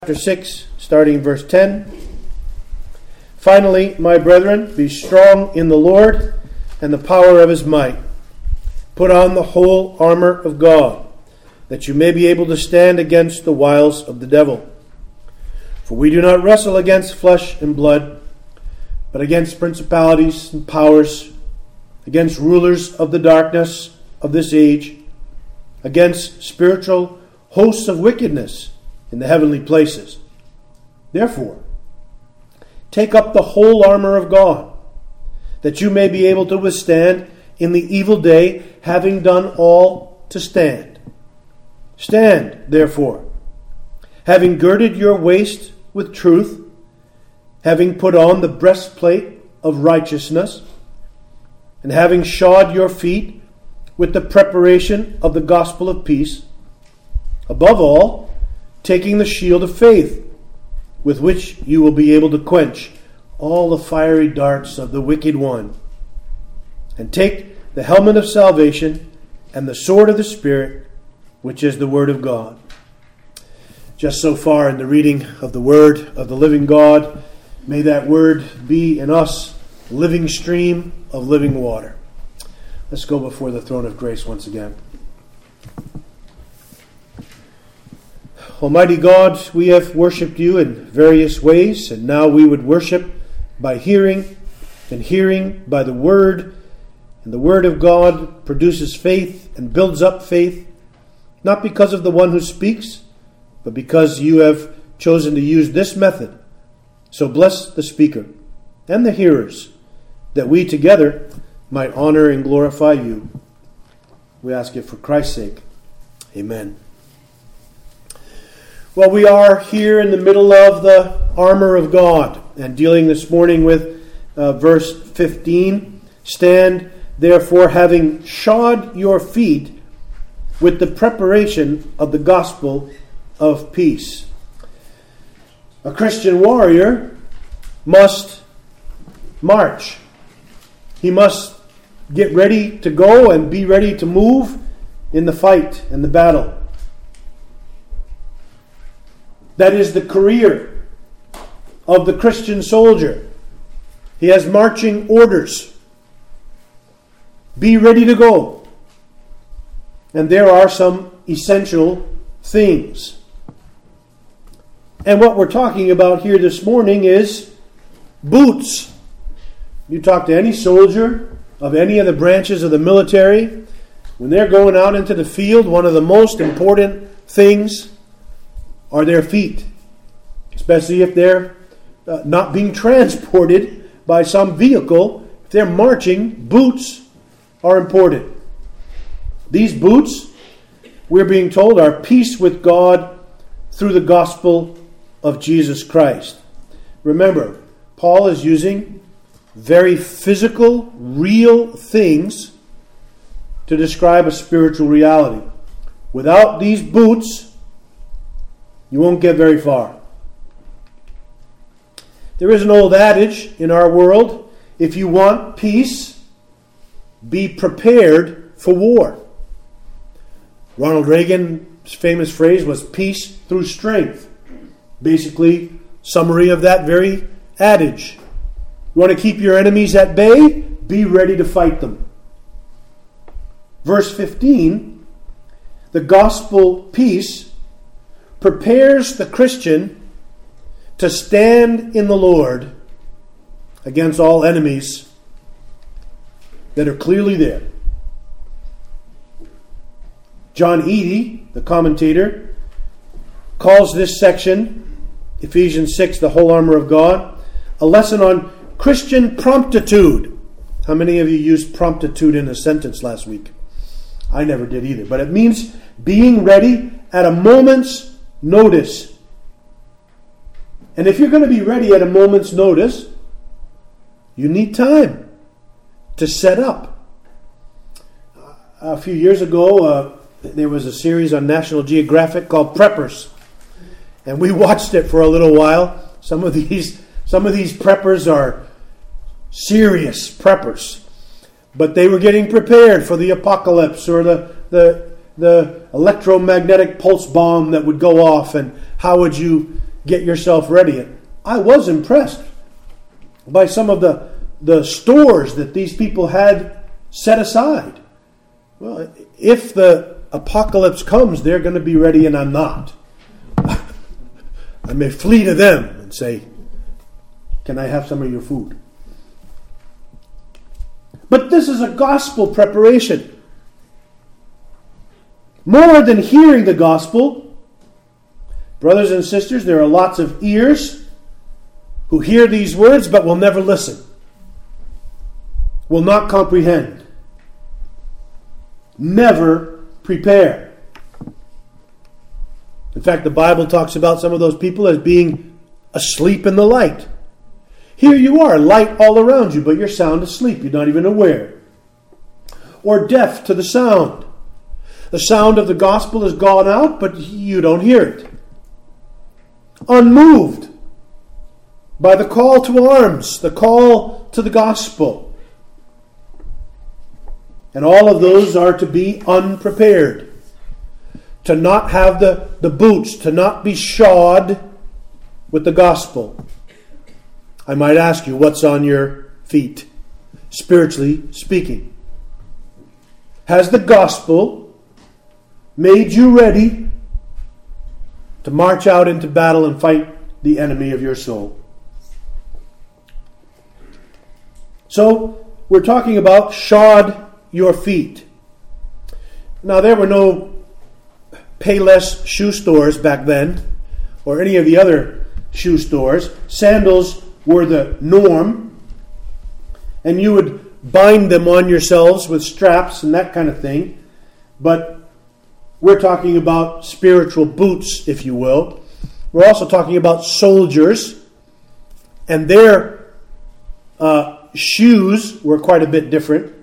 Chapter 6, starting verse 10. Finally, my brethren, be strong in the Lord and the power of his might. Put on the whole armor of God, that you may be able to stand against the wiles of the devil. For we do not wrestle against flesh and blood, but against principalities and powers, against rulers of the darkness of this age, against spiritual hosts of wickedness in the heavenly places. Therefore, take up the whole armor of God, that you may be able to withstand in the evil day, having done all to stand. Stand, therefore, having girded your waist with truth, having put on the breastplate of righteousness, and having shod your feet with the preparation of the gospel of peace. Above all, taking the shield of faith, with which you will be able to quench all the fiery darts of the wicked one. And take the helmet of salvation and the sword of the Spirit, which is the Word of God. Just so far in the reading of the Word of the living God, may that Word be in us a living stream of living water. Let's go before the throne of grace once again. Almighty God, we have worshipped you in various ways, and now we would worship by hearing, and hearing by the Word. And the Word of God produces faith and builds up faith, not because of the one who speaks, but because you have chosen to use this method. So bless the speaker and the hearers, that we together might honor and glorify you. We ask it for Christ's sake. Amen. Well, we are here in the middle of the armor of God and dealing this morning with verse 15. Stand, therefore, having shod your feet with the preparation of the gospel of peace. A Christian warrior must march. He must get ready to go and be ready to move in the fight and the battle. That is the career of the Christian soldier. He has marching orders. Be ready to go. And there are some essential things. And what we're talking about here this morning is boots. You talk to any soldier of any of the branches of the military, when they're going out into the field, one of the most important things are their feet, especially if they're not being transported by some vehicle. If they're marching, boots are important. These boots, we're being told, are peace with God through the gospel of Jesus Christ. Remember, Paul is using very physical, real things to describe a spiritual reality. Without these boots, you won't get very far. There is an old adage in our world: if you want peace, be prepared for war. Ronald Reagan's famous phrase was peace through strength. Basically, summary of that very adage. You want to keep your enemies at bay? Be ready to fight them. Verse 15, the gospel peace prepares the Christian to stand in the Lord against all enemies that are clearly there. John Eadie, the commentator, calls this section, Ephesians 6, the whole armor of God, a lesson on Christian promptitude. How many of you used promptitude in a sentence last week? I never did either. But it means being ready at a moment's notice. And if you're going to be ready at a moment's notice, you need time to set up. A few years ago, there was a series on National Geographic called Preppers, and we watched it for a little while. Some of these preppers are serious preppers, but they were getting prepared for the apocalypse or the electromagnetic pulse bomb that would go off, and how would you get yourself ready. And I was impressed by some of the stores that these people had set aside. Well, if the apocalypse comes, they're going to be ready and I'm not. I may flee to them and say, can I have some of your food? But this is a gospel preparation. More than hearing the gospel, brothers and sisters, there are lots of ears who hear these words but will never listen, will not comprehend, never prepare. In fact, the Bible talks about some of those people as being asleep in the light. Here you are, light all around you, but you're sound asleep. You're not even aware. Or deaf to the sound. The sound of the gospel has gone out, but you don't hear it. Unmoved by the call to arms, the call to the gospel. And all of those are to be unprepared. To not have the boots, to not be shod with the gospel. I might ask you, what's on your feet, spiritually speaking? Has the gospel made you ready to march out into battle and fight the enemy of your soul? So, we're talking about shod your feet. Now, there were no Payless shoe stores back then, or any of the other shoe stores. Sandals were the norm, and you would bind them on yourselves with straps and that kind of thing. But we're talking about spiritual boots, if you will. We're also talking about soldiers, and their shoes were quite a bit different.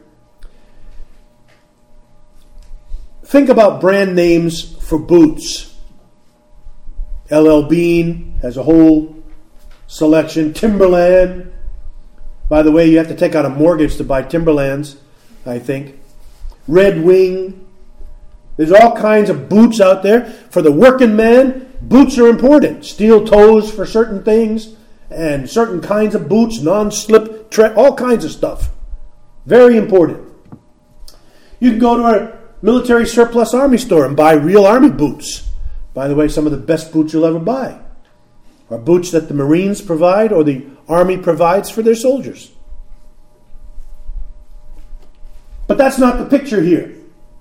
Think about brand names for boots. LL Bean has a whole selection. Timberland. By the way, you have to take out a mortgage to buy Timberlands, I think. Red Wing. There's all kinds of boots out there. For the working man, boots are important. Steel toes for certain things, and certain kinds of boots, non-slip, all kinds of stuff. Very important. You can go to a military surplus army store and buy real army boots. By the way, some of the best boots you'll ever buy are boots that the Marines provide or the Army provides for their soldiers. But that's not the picture here.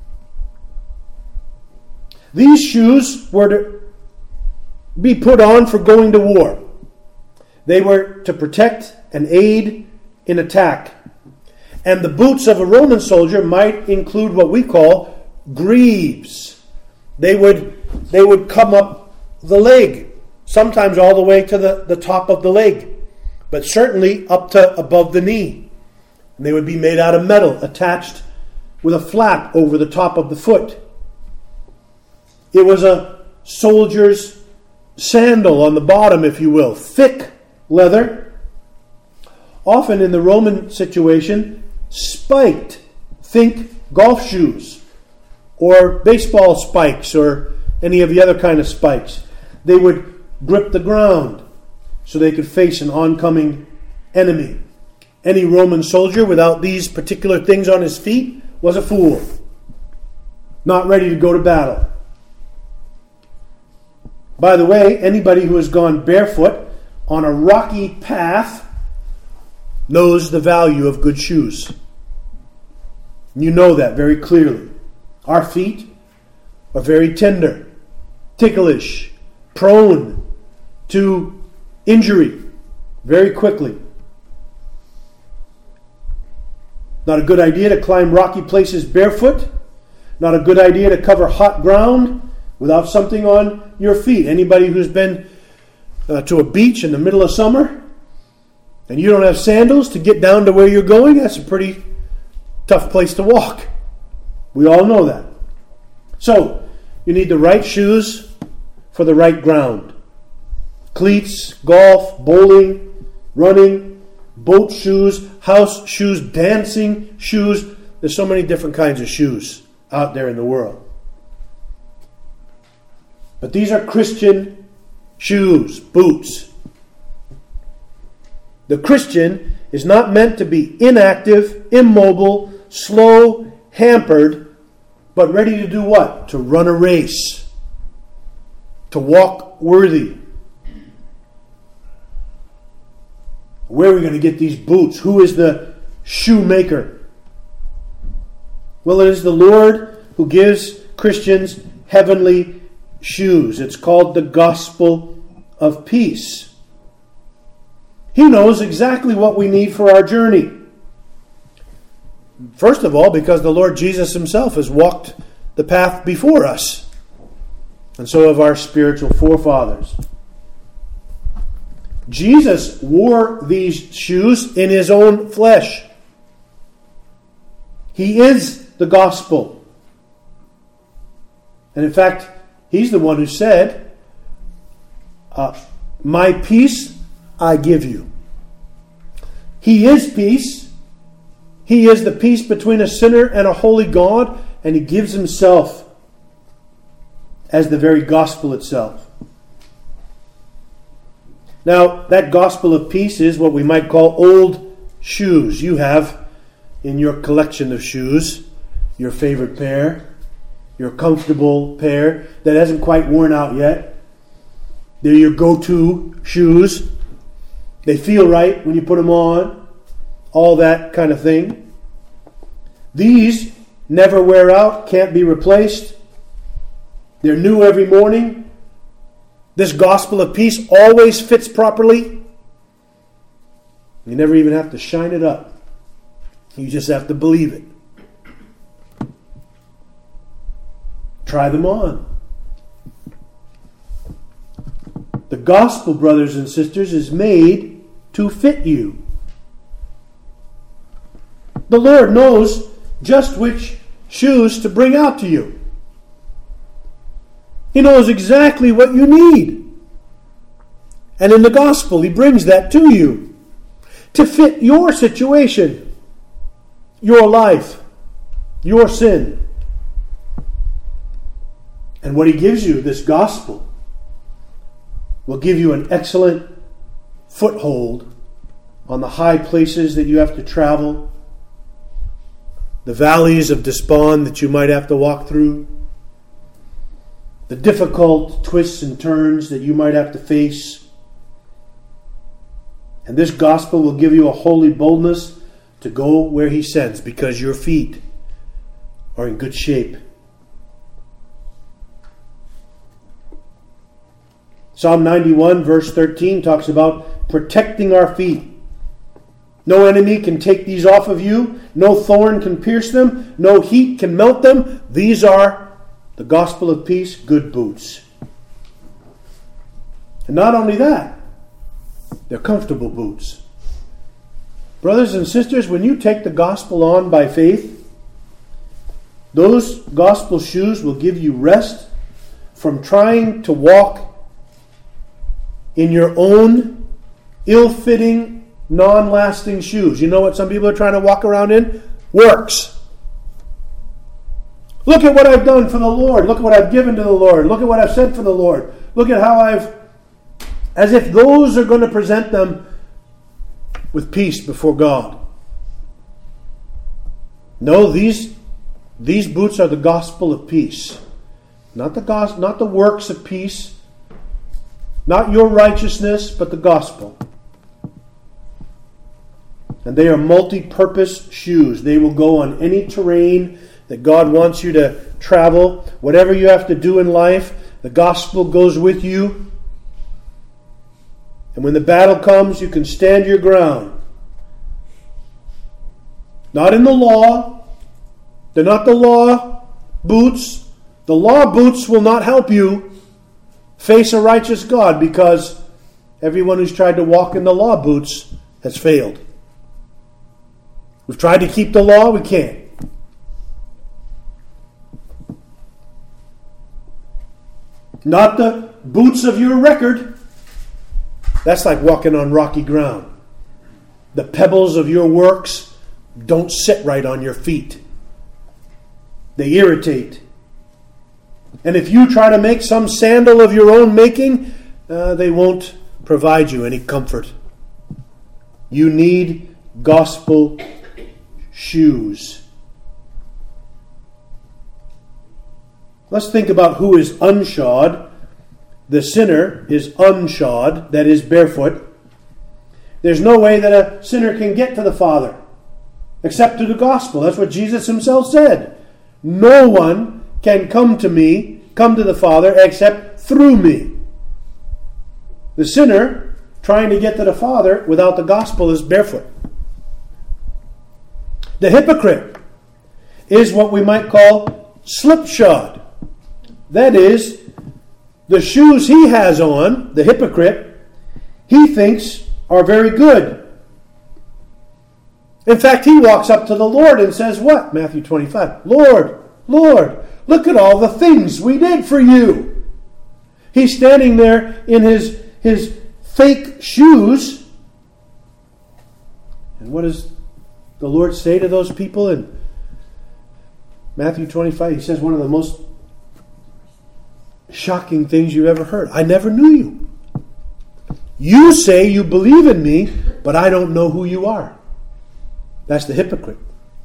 These shoes were to be put on for going to war. They were to protect and aid in attack. And the boots of a Roman soldier might include what we call greaves. They would come up the leg, sometimes all the way to the top of the leg, but certainly up to above the knee. And they would be made out of metal, attached with a flap over the top of the foot. It was a soldier's sandal on the bottom, if you will, thick leather. Often in the Roman situation, spiked. Think golf shoes or baseball spikes or any of the other kind of spikes. They would grip the ground so they could face an oncoming enemy. Any Roman soldier without these particular things on his feet was a fool, not ready to go to battle. By the way, anybody who has gone barefoot on a rocky path knows the value of good shoes. You know that very clearly. Our feet are very tender, ticklish, prone to injury very quickly. Not a good idea to climb rocky places barefoot. Not a good idea to cover hot ground without something on your feet. Anybody who's been to a beach in the middle of summer and you don't have sandals to get down to where you're going, that's a pretty tough place to walk. We all know that. So, you need the right shoes for the right ground. Cleats, golf, bowling, running, boat shoes, house shoes, dancing shoes. There's so many different kinds of shoes out there in the world. But these are Christian shoes, boots. The Christian is not meant to be inactive, immobile, slow, hampered, but ready to do what? To run a race. To walk worthy. Where are we going to get these boots? Who is the shoemaker? Well, it is the Lord who gives Christians heavenly shoes. It's called the gospel of peace. He knows exactly what we need for our journey. First of all, because the Lord Jesus himself has walked the path before us. And so have our spiritual forefathers. Jesus wore these shoes in his own flesh. He is the gospel. And in fact, he's the one who said, my peace I give you. He is peace. He is the peace between a sinner and a holy God, and he gives himself as the very gospel itself. Now, that gospel of peace is what we might call old shoes. You have in your collection of shoes your favorite pair, your comfortable pair that hasn't quite worn out yet. They're your go-to shoes. They feel right when you put them on. All that kind of thing. These never wear out, can't be replaced. They're new every morning. This gospel of peace always fits properly. You never even have to shine it up. You just have to believe it. Try them on. The gospel, brothers and sisters, is made to fit you. The Lord knows just which shoes to bring out to you. He knows exactly what you need. And in the gospel, he brings that to you to fit your situation, your life, your sin. And what he gives you, this gospel, will give you an excellent foothold on the high places that you have to travel, the valleys of despond that you might have to walk through, the difficult twists and turns that you might have to face. And this gospel will give you a holy boldness to go where he sends, because your feet are in good shape. Psalm 91 verse 13 talks about protecting our feet. No enemy can take these off of you. No thorn can pierce them. No heat can melt them. These are the gospel of peace, good boots. And not only that, they're comfortable boots. Brothers and sisters, when you take the gospel on by faith, those gospel shoes will give you rest from trying to walk in your own ill-fitting, non-lasting shoes. You know what some people are trying to walk around in? Works. Look at what I've done for the Lord. Look at what I've given to the Lord. Look at what I've said for the Lord. Look at how as if those are going to present them with peace before God. No, these boots are the gospel of peace. Not the works of peace. Not your righteousness, but the gospel. And they are multi-purpose shoes. They will go on any terrain that God wants you to travel. Whatever you have to do in life, the gospel goes with you. And when the battle comes, you can stand your ground. Not in the law. They're not the law boots. The law boots will not help you face a righteous God, because everyone who's tried to walk in the law boots has failed. We've tried to keep the law, we can't. Not the boots of your record. That's like walking on rocky ground. The pebbles of your works don't sit right on your feet. They irritate. And if you try to make some sandal of your own making, they won't provide you any comfort. You need gospel shoes. Let's think about who is unshod. The sinner is unshod, that is barefoot. There's no way that a sinner can get to the Father except through the gospel. That's what Jesus himself said. No one can come to the Father, except through me. The sinner trying to get to the Father without the gospel is barefoot. The hypocrite is what we might call slipshod. That is, the shoes he has on, the hypocrite, he thinks are very good. In fact, he walks up to the Lord and says what? Matthew 25. Lord, Lord, look at all the things we did for you. He's standing there in his fake shoes. And what does the Lord say to those people in Matthew 25? He says one of the most shocking things you've ever heard. I never knew you. You say you believe in me, but I don't know who you are. That's the hypocrite.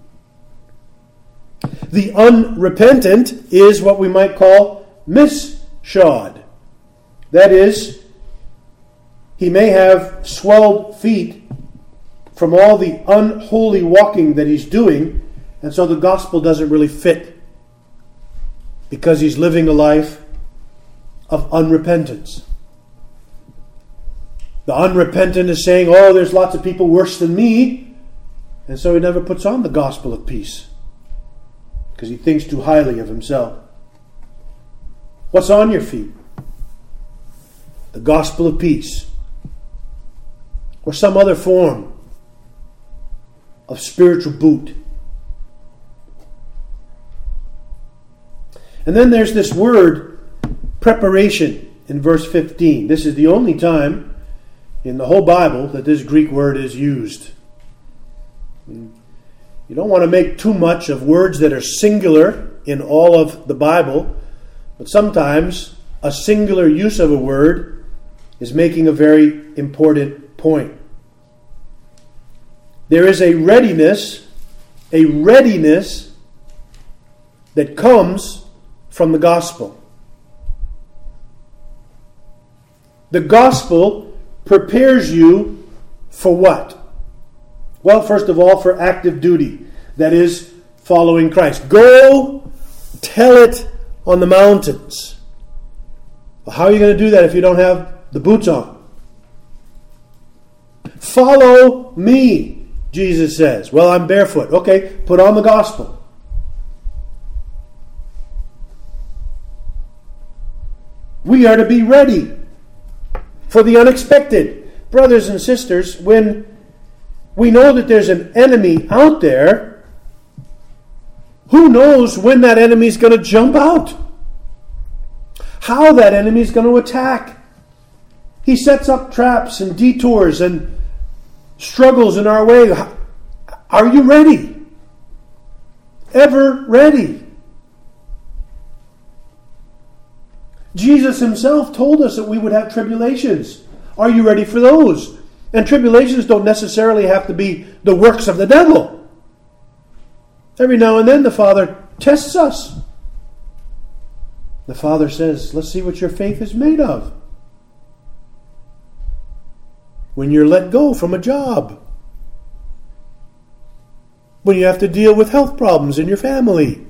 The unrepentant is what we might call misshod. That is, he may have swelled feet from all the unholy walking that he's doing, and so the gospel doesn't really fit because he's living a life of unrepentance. The unrepentant is saying, oh, there's lots of people worse than me, and so he never puts on the gospel of peace because he thinks too highly of himself. What's on your feet? The gospel of peace, or some other form of spiritual boot. And then there's this word preparation in verse 15. This is the only time in the whole Bible that this Greek word is used. You don't want to make too much of words that are singular in all of the Bible, but sometimes a singular use of a word is making a very important point. There is a readiness that comes from the gospel. The gospel prepares you for what? Well, first of all, for active duty. That is, following Christ. Go tell it on the mountains. Well, how are you going to do that if you don't have the boots on? Follow me, Jesus says. Well, I'm barefoot. Okay, put on the gospel. We are to be ready for the unexpected. Brothers and sisters, when we know that there's an enemy out there, who knows when that enemy is going to jump out? How that enemy is going to attack? He sets up traps and detours and struggles in our way. Are you ready? Ever ready? Jesus himself told us that we would have tribulations. Are you ready for those? And tribulations don't necessarily have to be the works of the devil. Every now and then the Father tests us. The Father says, let's see what your faith is made of. When you're let go from a job. When you have to deal with health problems in your family.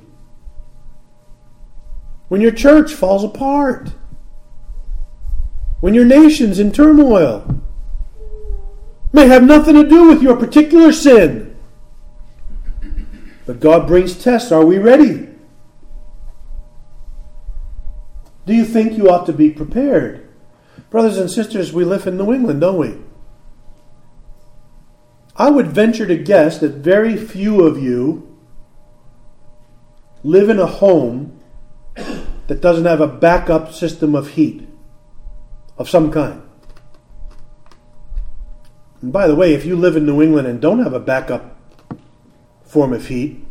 When your church falls apart. When your nation's in turmoil. May have nothing to do with your particular sin. But God brings tests. Are we ready? Do you think you ought to be prepared? Brothers and sisters, we live in New England, don't we? I would venture to guess that very few of you live in a home that doesn't have a backup system of heat of some kind. And by the way, if you live in New England and don't have a backup form of heat,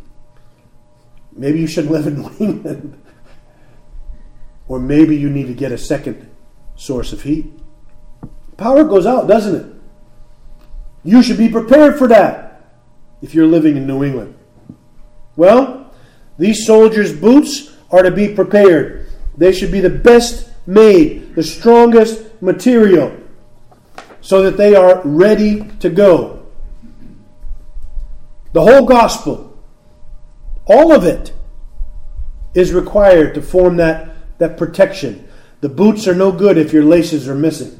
maybe you shouldn't live in New England. Or maybe you need to get a second source of heat. Power goes out, doesn't it? You should be prepared for that if you're living in New England. Well, these soldiers' boots are to be prepared. They should be the best made, the strongest material, so that they are ready to go. The whole gospel, all of it, is required to form that protection. The boots are no good if your laces are missing.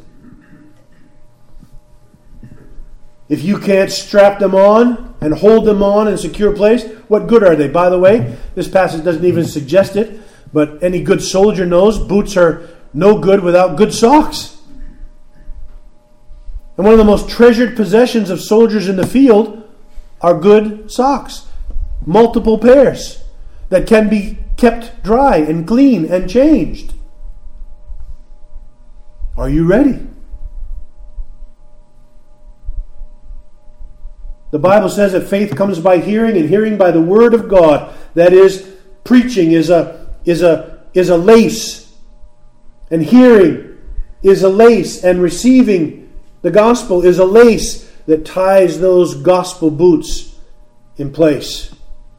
If you can't strap them on and hold them on in a secure place, what good are they? By the way, this passage doesn't even suggest it, but any good soldier knows boots are no good without good socks. And one of the most treasured possessions of soldiers in the field are good socks. Multiple pairs that can be kept dry and clean and changed. Are you ready? The Bible says that faith comes by hearing, and hearing by the word of God. That is, preaching is a lace, and hearing is a lace, and receiving the gospel is a lace that ties those gospel boots in place.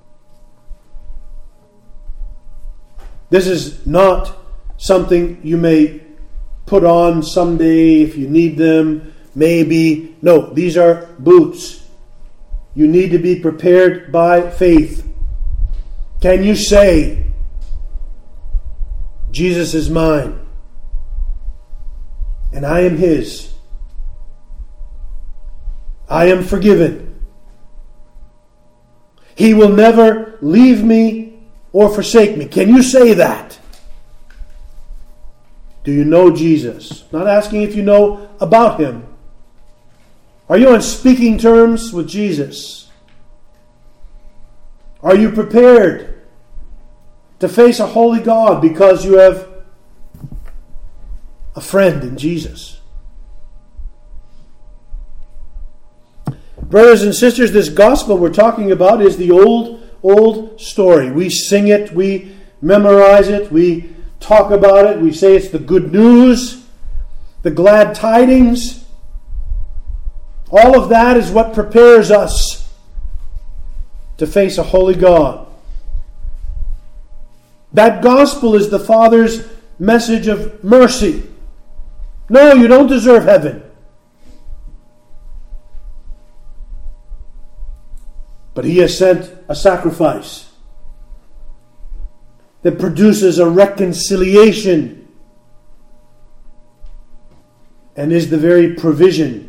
This is not something you may put on someday if you need them, maybe. No, these are boots. You need to be prepared by faith. Can you say, Jesus is mine, and I am His? I am forgiven. He will never leave me or forsake me. Can you say that? Do you know Jesus? Not asking if you know about Him. Are you on speaking terms with Jesus? Are you prepared to face a holy God because you have a friend in Jesus? Brothers and sisters, this gospel we're talking about is the old story. We sing it, we memorize it, we talk about it, we say it's the good news, the glad tidings. All of that is what prepares us to face a holy God. That gospel is the Father's message of mercy. No, you don't deserve heaven. But He has sent a sacrifice that produces a reconciliation and is the very provision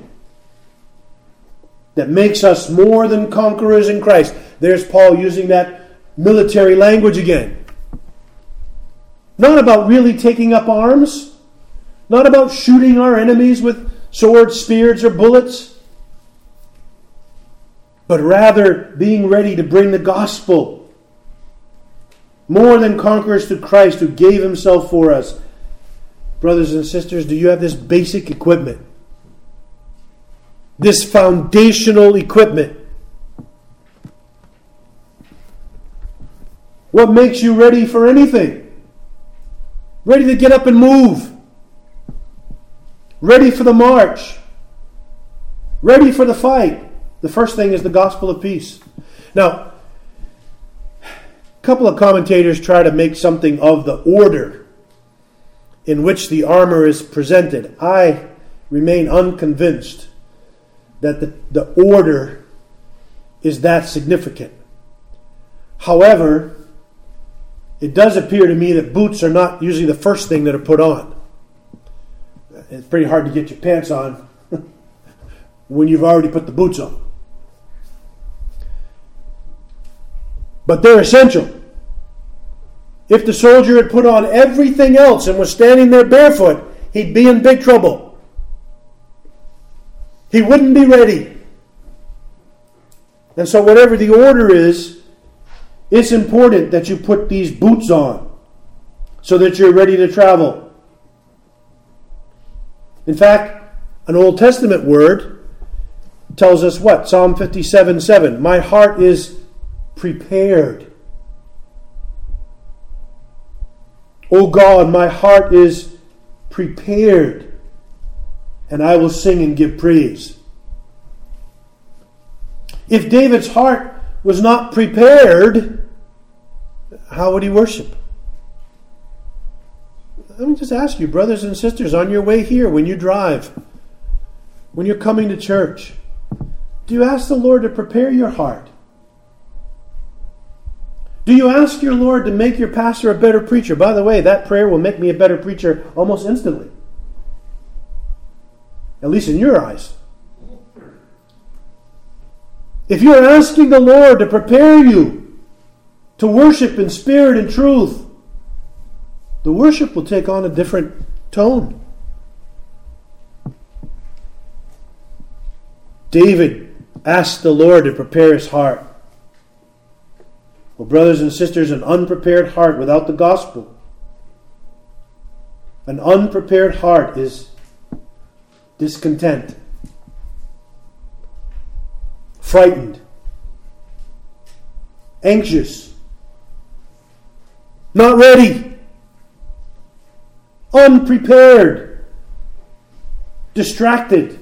that makes us more than conquerors in Christ. There's Paul using that military language again. Not about really taking up arms, not about shooting our enemies with swords, spears, or bullets, but rather being ready to bring the gospel. More than conquerors through Christ who gave Himself for us. Brothers and sisters, do you have this basic equipment? This foundational equipment? What makes you ready for anything? Ready to get up and move. Ready for the march. Ready for the fight. The first thing is the gospel of peace. Now, a couple of commentators try to make something of the order in which the armor is presented. I remain unconvinced that the order is that significant. However, it does appear to me that boots are not usually the first thing that are put on. It's pretty hard to get your pants on when you've already put the boots on. But they're essential. If the soldier had put on everything else and was standing there barefoot, he'd be in big trouble. He wouldn't be ready. And so whatever the order is, it's important that you put these boots on so that you're ready to travel. In fact, an Old Testament word tells us what? Psalm 57:7. My heart is prepared. O God, my heart is prepared, and I will sing and give praise. If David's heart was not prepared, how would he worship? Let me just ask you, brothers and sisters, on your way here, when you drive, when you're coming to church, do you ask the Lord to prepare your heart? Do you ask your Lord to make your pastor a better preacher? By the way, that prayer will make me a better preacher almost instantly. At least in your eyes. If you're asking the Lord to prepare you to worship in spirit and truth, the worship will take on a different tone. David asked the Lord to prepare his heart. Well, brothers and sisters, an unprepared heart without the gospel, an unprepared heart is discontent, frightened, anxious, not ready, unprepared, distracted.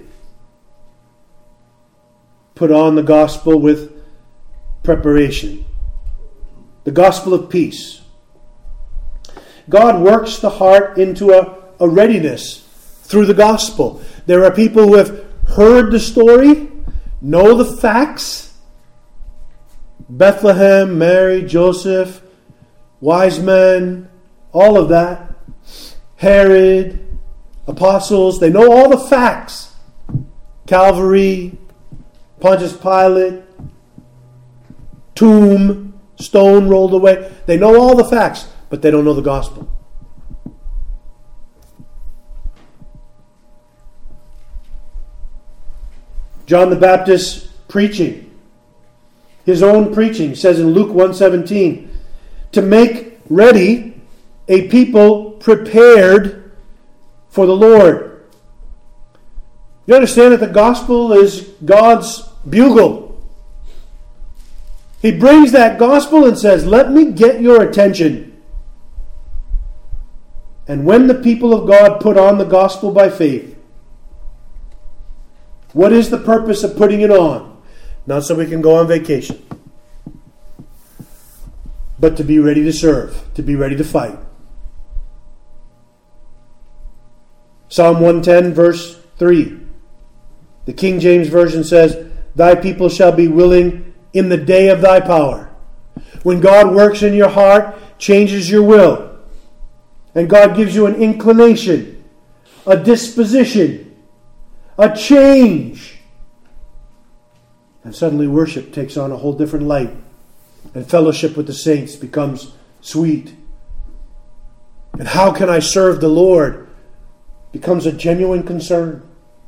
Put on the gospel with preparation. The gospel of peace. God works the heart into a readiness through the gospel. There are people who have heard the story, know the facts. Bethlehem, Mary, Joseph, wise men, all of that. Herod, apostles, they know all the facts. Calvary, Pontius Pilate, tomb, stone rolled away. They know all the facts, but they don't know the gospel. John the Baptist preaching, his own preaching, says in Luke 1:17, to make ready a people prepared for the Lord. You understand that the gospel is God's bugle. He brings that gospel and says, let me get your attention. And when the people of God put on the gospel by faith, what is the purpose of putting it on? Not so we can go on vacation, but to be ready to serve, to be ready to fight. Psalm 110 verse 3. The King James Version says, thy people shall be willing in the day of thy power. When God works in your heart, changes your will, and God gives you an inclination, a disposition, a change, and suddenly worship takes on a whole different light, and fellowship with the saints becomes sweet. And how can I serve the Lord becomes a genuine concern.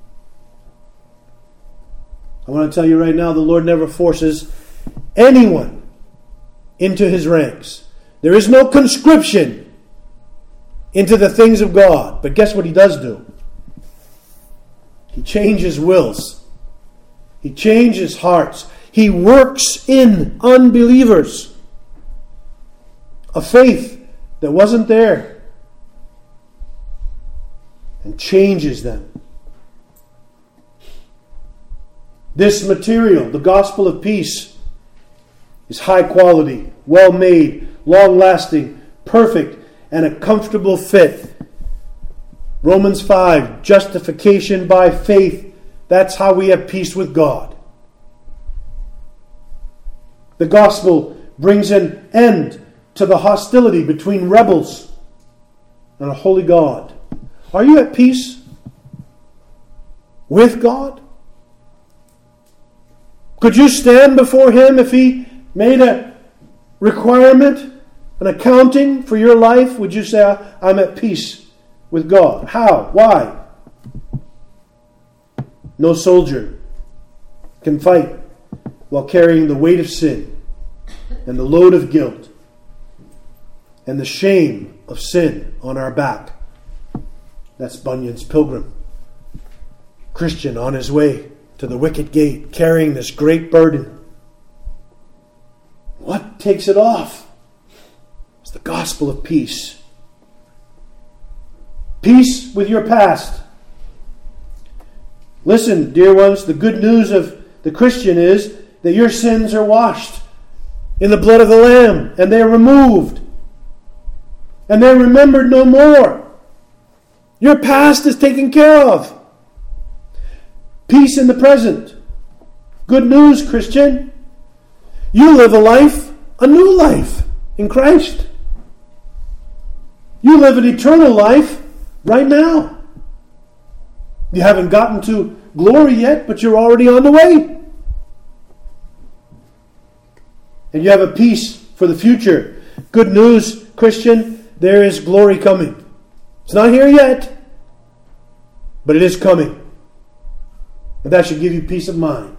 I want to tell you right now, the Lord never forces anyone into his ranks. There is no conscription into the things of God. But guess what he does do? He changes wills. He changes hearts. He works in unbelievers a faith that wasn't there and changes them. This material, the gospel of peace, is high quality, well made, long lasting, perfect, and a comfortable fit. Romans 5, justification by faith. That's how we have peace with God. The gospel brings an end to the hostility between rebels and a holy God. Are you at peace with God? Could you stand before him if he made a requirement, an accounting for your life? Would you say, I'm at peace with God? How? Why? No soldier can fight while carrying the weight of sin and the load of guilt and the shame of sin on our back. That's Bunyan's pilgrim. Christian on his way to the wicket gate, carrying this great burden. What takes it off? It's the gospel of peace. Peace with your past. Listen, dear ones, the good news of the Christian is that your sins are washed in the blood of the Lamb, and they are removed, and they're remembered no more. Your past is taken care of. Peace in the present. Good news, Christian. You live a new life in Christ. You live an eternal life right now. You haven't gotten to glory yet, but you're already on the way. And you have a peace for the future. Good news, Christian, there is glory coming. It's not here yet, but it is coming. And that should give you peace of mind.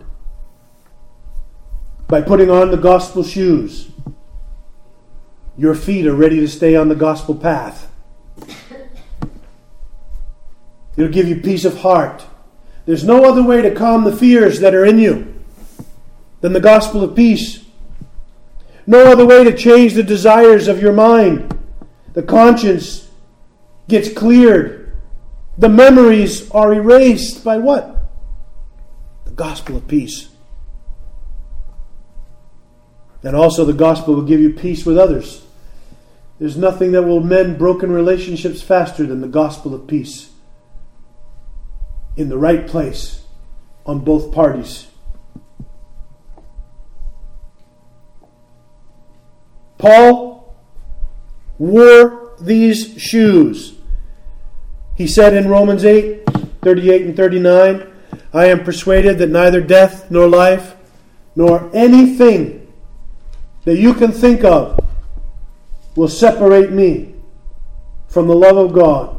By putting on the gospel shoes, your feet are ready to stay on the gospel path. It'll give you peace of heart. There's no other way to calm the fears that are in you than the gospel of peace. No other way to change the desires of your mind. The conscience gets cleared. The memories are erased by what? The gospel of peace. And also the gospel will give you peace with others. There's nothing that will mend broken relationships faster than the gospel of peace. In the right place on both parties. Paul wore these shoes. He said in Romans 8:38 and 39, I am persuaded that neither death nor life nor anything that you can think of will separate me from the love of God.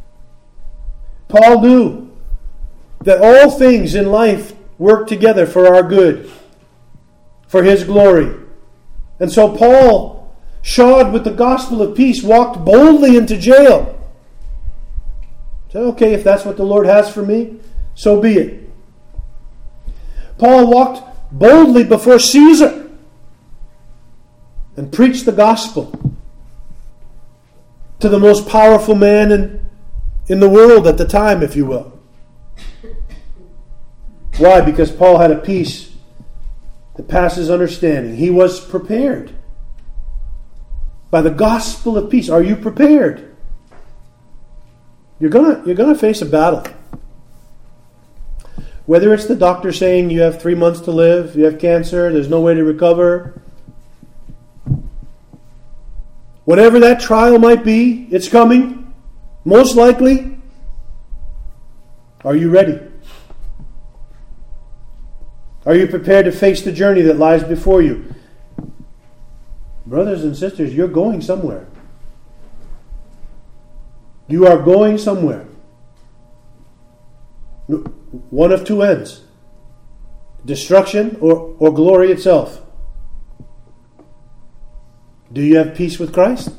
Paul knew that all things in life work together for our good, for His glory. And so Paul, shod with the gospel of peace, walked boldly into jail. Said, okay, if that's what the Lord has for me, so be it. Paul walked boldly before Caesar and preached the gospel to the most powerful man in the world at the time, if you will. Why? Because Paul had a peace that passes understanding. He was prepared by the gospel of peace. Are you prepared? You're gonna face a battle. Whether it's the doctor saying you have 3 months to live, you have cancer, there's no way to recover. Whatever that trial might be, it's coming. Most likely. Are you ready? Are you prepared to face the journey that lies before you? Brothers and sisters, you're going somewhere. You are going somewhere. One of two ends. Destruction or glory itself. Do you have peace with Christ?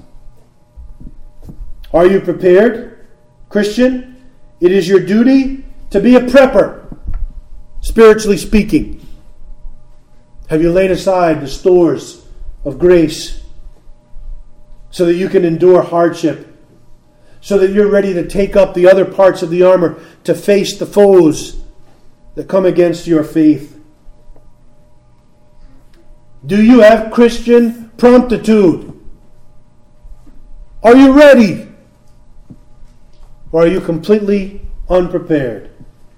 Are you prepared? Christian, it is your duty to be a prepper, spiritually speaking. Have you laid aside the stores of grace so that you can endure hardship? So that you're ready to take up the other parts of the armor to face the foes that come against your faith? Do you have Christian promptitude? Are you ready? Or are you completely unprepared?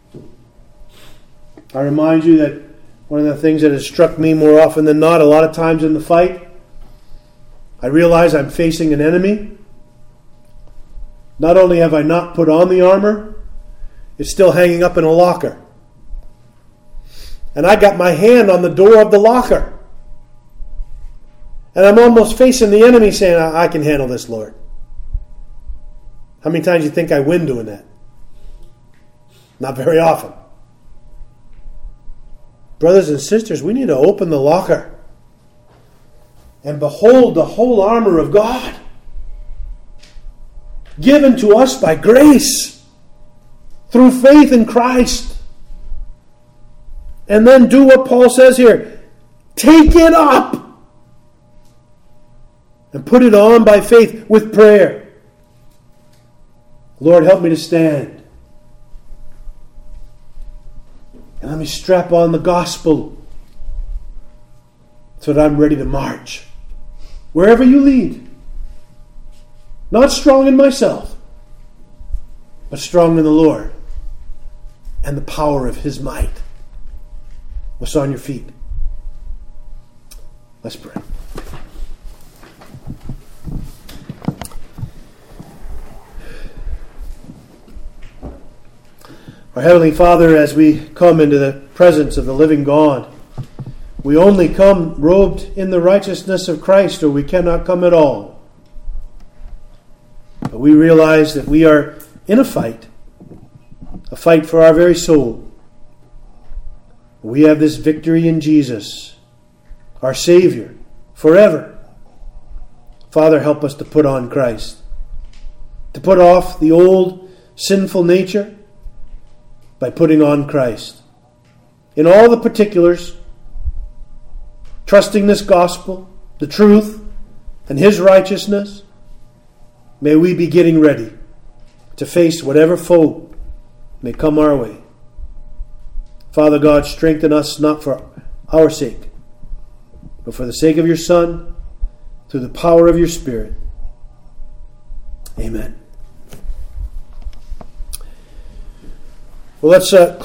I remind you that one of the things that has struck me more often than not, a lot of times in the fight, I realize I'm facing an enemy. Not only have I not put on the armor, it's still hanging up in a locker. And I got my hand on the door of the locker. And I'm almost facing the enemy saying, I can handle this, Lord. How many times do you think I win doing that? Not very often. Brothers and sisters, we need to open the locker and behold the whole armor of God, given to us by grace through faith in Christ. And then do what Paul says here. Take it up and put it on by faith with prayer. Lord, help me to stand. And let me strap on the gospel so that I'm ready to march. Wherever you lead. Not strong in myself, but strong in the Lord and the power of His might. What's on your feet? Let's pray. Our Heavenly Father, as we come into the presence of the living God, we only come robed in the righteousness of Christ, or we cannot come at all. But we realize that we are in a fight for our very soul. We have this victory in Jesus, our Savior, forever. Father, help us to put on Christ, to put off the old sinful nature by putting on Christ. In all the particulars, trusting this gospel, the truth, and His righteousness, may we be getting ready to face whatever foe may come our way. Father God, strengthen us not for our sake, but for the sake of your Son, through the power of your Spirit. Amen. Well, let's